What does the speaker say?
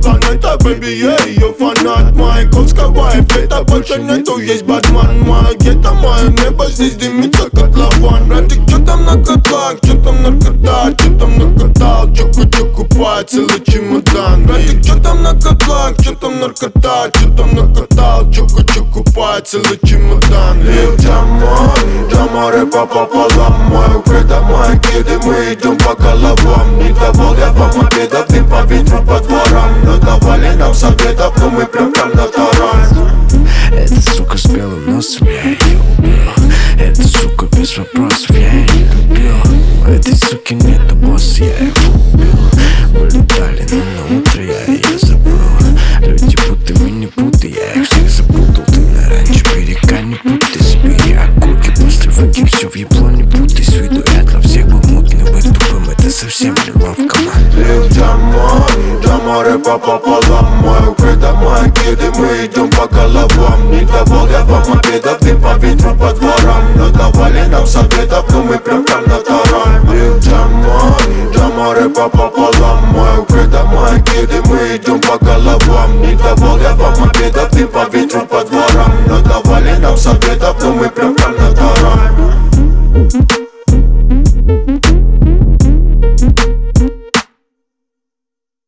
планета, baby, я ее фанат. Маяковская вайф, это больше нету, есть Батман. Моя где-то мое небо, здесь дымится котлован. Братик, чё там на котлах, чё там наркота, чё там накатал, чуку-чуку, целый чемодан. Братик, чё там на котлах, чё там наркота, чё там накатал, чуку-чуку, целый чемодан. Лил Джамон, рэпа пополам. Мой укрыта, мои киды, мы идем по головам. Не давал я вам обедов, ты по ветру по дворам. Но давали нам советов, но мы прям на таран. Эта сука с белым носом, я ее убил. Эта сука без вопросов, я ее любил. У этой суки нету босса, я его убил. Мы летали, но на утро я ее забыл. Люди будто мини-путы, я их всех запутал. Ты на раньше берега не путай себе. Я куки после выки, все в ебло не путай. С виду я для всех был мутный, вы тупым, это совсем не ловко. Лил Джамон, рэпа пополам. Мой укрыта, мои киды, мы идем по головам. Не давал я вам обедов, ты по ветру по дворам. Но давали нам советов, но мы прям на таран. Лил Джамон, рэпа пополам. Мой укрыта, мои киды, мы идем по головам. Не давал я вам обедов, ты по ветру по дворам. Но давали нам советов, но мы прям на таран.